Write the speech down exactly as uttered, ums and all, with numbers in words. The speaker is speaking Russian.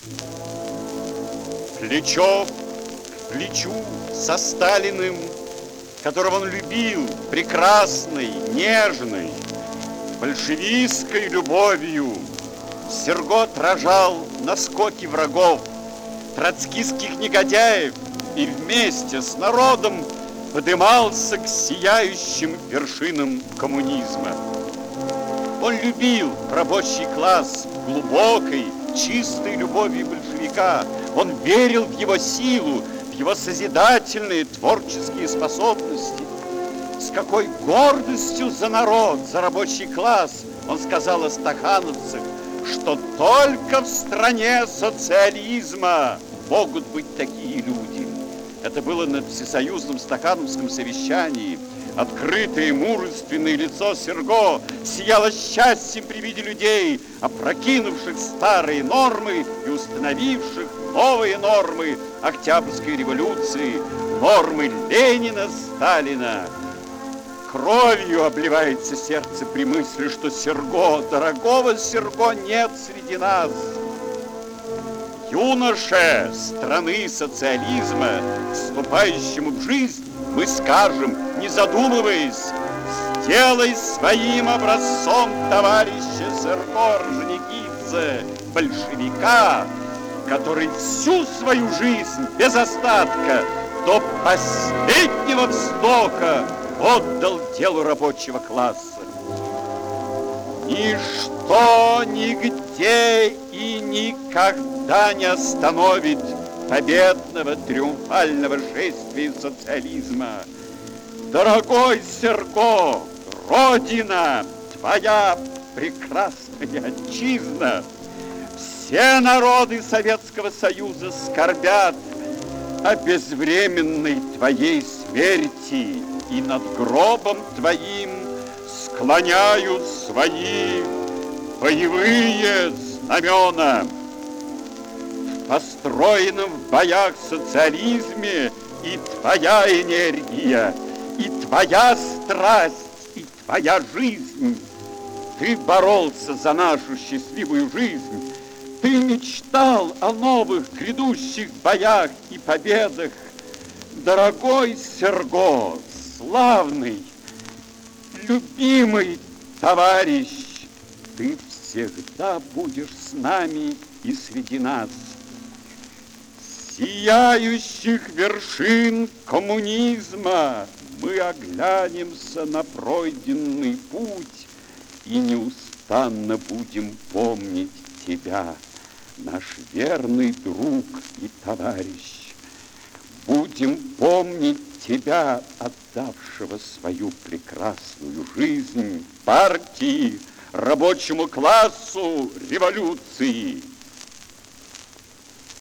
Плечо к плечу со Сталиным, которого он любил прекрасной, нежной, большевистской любовью, Серго отражал наскоки врагов, троцкистских негодяев, и вместе с народом подымался к сияющим вершинам коммунизма. Он любил рабочий класс глубокой, чистой любовью большевика. Он верил в его силу, в его созидательные творческие способности. С какой гордостью за народ, за рабочий класс он сказал о стахановцах, что только в стране социализма могут быть такие люди. Это было на всесоюзном стахановском совещании. Открытое мужественное лицо Серго сияло счастьем при виде людей, опрокинувших старые нормы и установивших новые нормы Октябрьской революции, нормы Ленина, Сталина. Кровью обливается сердце при мысли, что Серго, дорогого Серго, нет среди нас. Юноше страны социализма, вступающему в жизнь, мы скажем, не задумываясь: сделай своим образцом товарища Серго Орджоникидзе, большевика, который всю свою жизнь без остатка до последнего вздоха отдал делу рабочего класса. Ничто, нигде и никогда не остановит победного триумфального шествия социализма. Дорогой Серго, Родина, твоя прекрасная отчизна, все народы Советского Союза скорбят о безвременной твоей смерти и над гробом твоим склоняют свои боевые знамена. В построенном в боях социализме и твоя энергия, и твоя страсть, и твоя жизнь. Ты боролся за нашу счастливую жизнь. Ты мечтал о новых грядущих боях и победах. Дорогой Серго, славный, любимый товарищ, ты всегда будешь с нами и среди нас. Сияющих вершин коммунизма мы оглянемся на пройденный путь и неустанно будем помнить тебя, наш верный друг и товарищ. Будем помнить тебя, отдавшего свою прекрасную жизнь партии, рабочему классу, революции.